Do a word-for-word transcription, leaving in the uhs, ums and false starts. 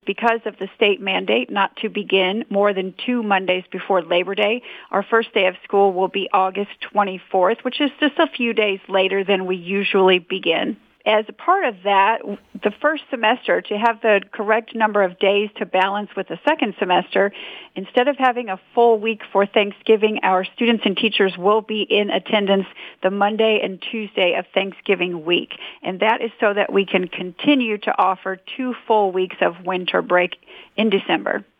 because of the state mandate not to begin more than two Mondays before Labor Day, our first day of school will be August twenty-fourth, which is just a few days later than we usually begin. As a part of that, the first semester, to have the correct number of days to balance with the second semester, instead of having a full week for Thanksgiving, our students and teachers will be in attendance the Monday and Tuesday of Thanksgiving week. And that is so that we can continue to offer two full weeks of winter break in December.